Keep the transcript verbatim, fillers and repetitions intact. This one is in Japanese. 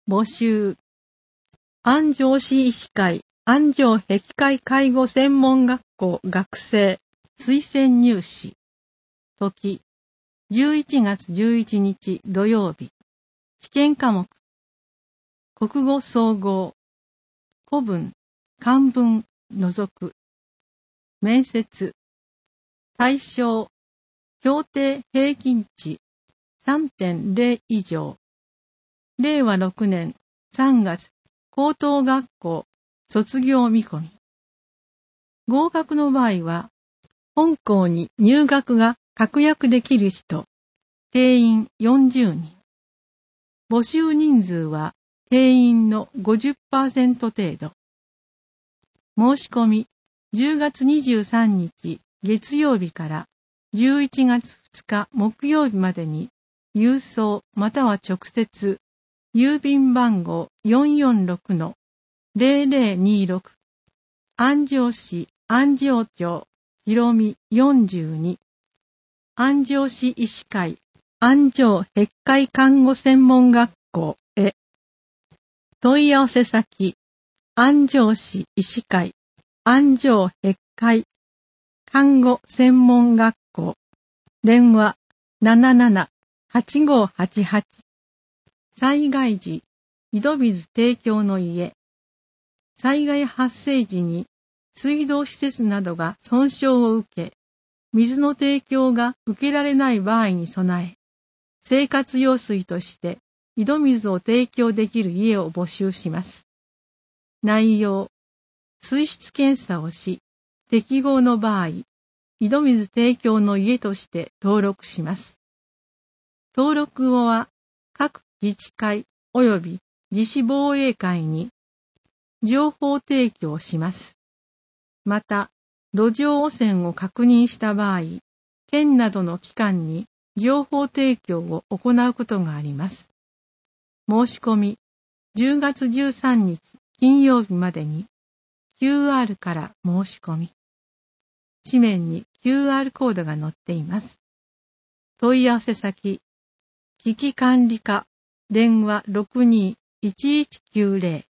募集。安城市医師会安城碧海介護専門学校学生推薦入試。時、じゅういちがつじゅういちにち土曜日。試験科目。国語総合。古文、漢文、除く。面接。対象。評定平均値 さんてんゼロ 以上。れいわろくねんさんがつ高等学校卒業見込み。合格の場合は、本校に入学が確約できる人、定員よんじゅうにん。募集人数は定員の ごじゅっパーセント 程度。申し込み、じゅうがつにじゅうさんにち月曜日からじゅういちがつふつか木曜日までに、郵送または直接、郵便番号 よんよんろくのゼロゼロにろく、安城市安城町広見よんじゅうに、安城市医師会安城碧海看護専門学校へ。問い合わせ先、安城市医師会安城碧海看護専門学校、電話 ななななはちごはちはち。災害時、井戸水提供の家。災害発生時に水道施設などが損傷を受け、水の提供が受けられない場合に備え、生活用水として井戸水を提供できる家を募集します。内容、水質検査をし、適合の場合、井戸水提供の家として登録します。登録後は、各自治会及び自治防衛会に情報提供します。また、土壌汚染を確認した場合、県などの機関に情報提供を行うことがあります。申し込み、じゅうがつじゅうさんにち金曜日までに キューアール から申し込み。紙面に キューアール コードが載っています。問い合わせ先、危機管理課、電話ろくにーいちいちきゅうゼロ。